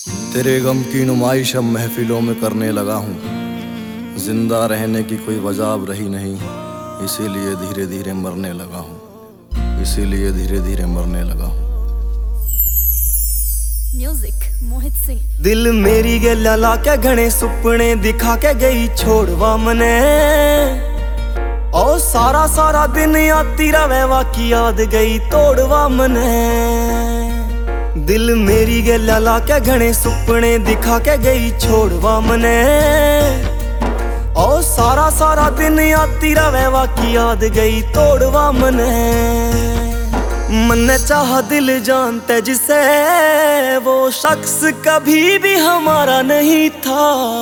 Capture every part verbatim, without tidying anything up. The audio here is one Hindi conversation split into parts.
तेरे गम की नुमाइश अब महफिलों में करने लगा हूँ। जिंदा रहने की कोई वजह अब रही नहीं, इसीलिए धीरे धीरे मरने लगा हूँ, इसीलिए धीरे धीरे मरने लगा हूँ। म्यूजिक मोहित सिंह। दिल मेरी गला ला के घने सुपने दिखा के गई छोड़वा मने, ओ सारा सारा दिन आती रवे वाकी याद गई तोड़वा मने। दिल मेरी गला ला के घने सुपने दिखा के गई छोड़वा मने, ओ सारा सारा दिन आती रवे वाकी याद गई तोड़वा मने। मन चाह दिल जानते जिसे वो शख्स कभी भी हमारा नहीं था,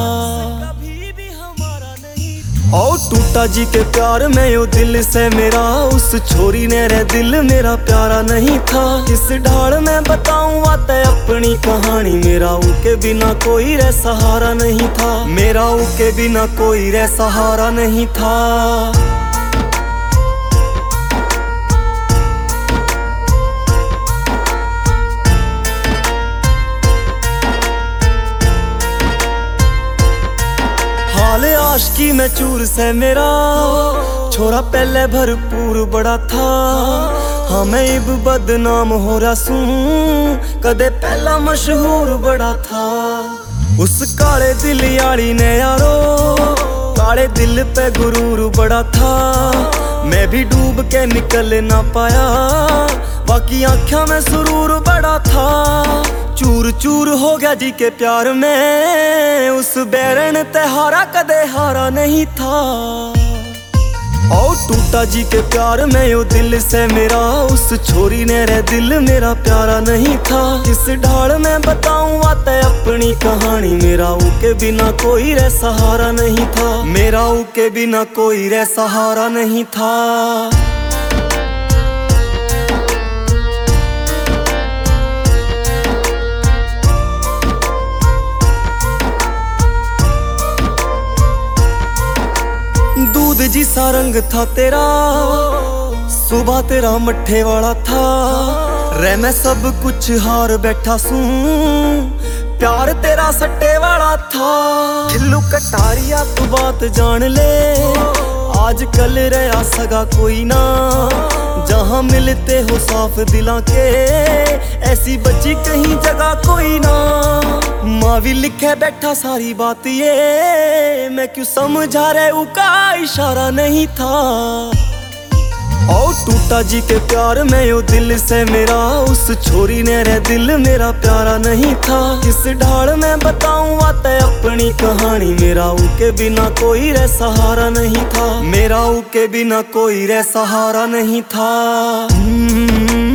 और टूटा जी के प्यार में यो दिल से मेरा, उस छोरी ने रे दिल मेरा प्यारा नहीं था। किस ढाल में बताऊं बातें अपनी कहानी, मेरा उनके बिना कोई रे सहारा नहीं था, मेरा उनके बिना कोई रे सहारा नहीं था। हाल आशिकी में चूर से मेरा छोरा पहले भरपूर बड़ा था, हमें इब बदनाम हो रहा सू कदे पहला मशहूर बड़ा था। उस काले दिल यारी ने यारो काले दिल पे गुरूर बड़ा था, मैं भी डूब के निकल ना पाया बाकी आँखों में सुरूर बड़ा था। चूर चूर हो गया जी के प्यार में, उस बैरन तेहारा कदे हारा नहीं था, और टूटा जी के प्यार में यो दिल से मेरा, उस छोरी ने रे दिल मेरा प्यारा नहीं था। किस ढाल में बताऊं बातें अपनी कहानी, मेरा उनके बिना कोई रे सहारा नहीं था, मेरा उनके बिना कोई रे सहारा नहीं था। दूध जिसा रंग था तेरा, सुबह तेरा मट्ठे वाला था, रे मैं सब कुछ हार बैठा सू प्यार तेरा सट्टे वाला था। खिल्लू कटारिया तू बात जान ले, आज कल रहा सगा कोई ना, जहाँ मिलते हो साफ दिला के ऐसी बची कहीं जगह कोई ना। माँ भी लिखे बैठा सारी बात ये, मैं क्यों समझा रहे उका इशारा नहीं था, और टूटा जी के प्यार में यो दिल से मेरा, उस छोरी ने रे दिल मेरा प्यारा नहीं था। किस ढाल में बताऊं बातें अपनी कहानी, मेरा उनके बिना कोई रे सहारा नहीं था, मेरा उनके बिना कोई रे सहारा नहीं था।